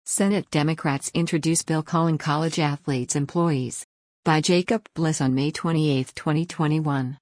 Senate Democrats introduce bill calling college athletes employees. By Jacob Bliss on May 28, 2021.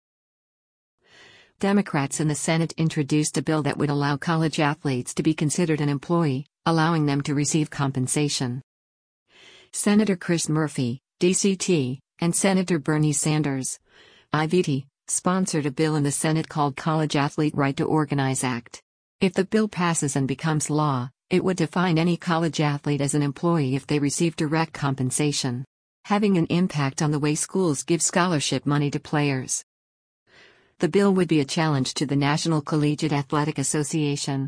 Democrats in the Senate introduced a bill that would allow college athletes to be considered an employee, allowing them to receive compensation. Senator Chris Murphy, DCT, and Senator Bernie Sanders, IVT, sponsored a bill in the Senate called College Athlete Right to Organize Act. If the bill passes and becomes law, it would define any college athlete as an employee if they receive direct compensation, having an impact on the way schools give scholarship money to players. The bill would be a challenge to the National Collegiate Athletic Association,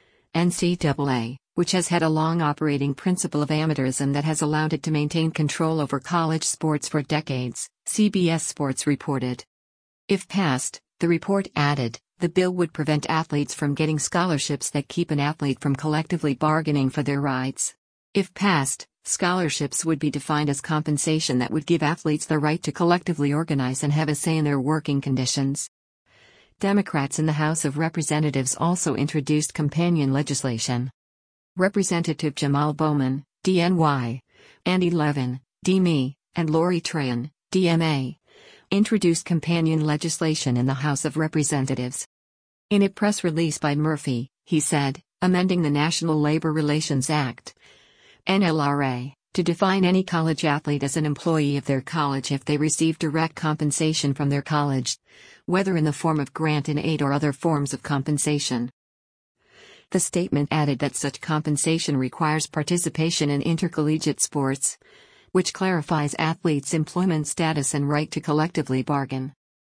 NCAA, which has had a long operating principle of amateurism that has allowed it to maintain control over college sports for decades, CBS Sports reported. If passed, the report added, the bill would prevent athletes from getting scholarships that keep an athlete from collectively bargaining for their rights. If passed, scholarships would be defined as compensation that would give athletes the right to collectively organize and have a say in their working conditions. Democrats in the House of Representatives also introduced companion legislation. Representative Jamal Bowman, DNY, Andy Levin, DME, and Lori Trahan, DMA, introduced companion legislation in the House of Representatives. In a press release by Murphy, he said, amending the National Labor Relations Act, NLRA, to define any college athlete as an employee of their college if they receive direct compensation from their college, whether in the form of grant and aid or other forms of compensation. The statement added that such compensation requires participation in intercollegiate sports, which clarifies athletes' employment status and right to collectively bargain.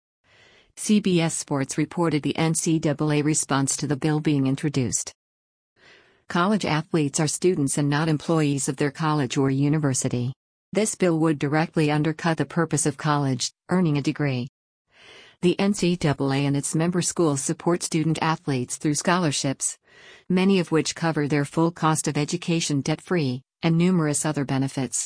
CBS Sports reported the NCAA response to the bill being introduced. College athletes are students and not employees of their college or university. This bill would directly undercut the purpose of college, earning a degree. The NCAA and its member schools support student athletes through scholarships, many of which cover their full cost of education debt-free, and numerous other benefits.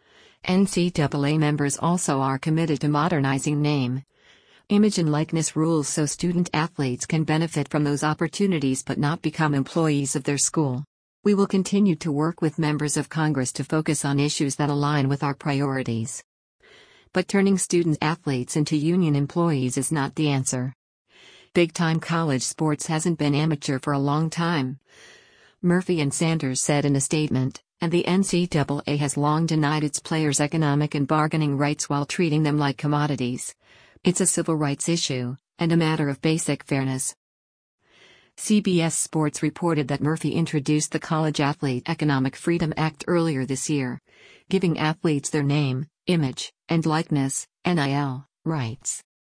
NCAA members also are committed to modernizing name, image and likeness rules so student athletes can benefit from those opportunities but not become employees of their school. We will continue to work with members of Congress to focus on issues that align with our priorities. But turning student athletes into union employees is not the answer. Big-time college sports hasn't been amateur for a long time, Murphy and Sanders said in a statement, and the NCAA has long denied its players economic and bargaining rights while treating them like commodities. It's a civil rights issue, and a matter of basic fairness. CBS Sports reported that Murphy introduced the College Athlete Economic Freedom Act earlier this year, giving athletes their name, image, and likeness, NIL, rights.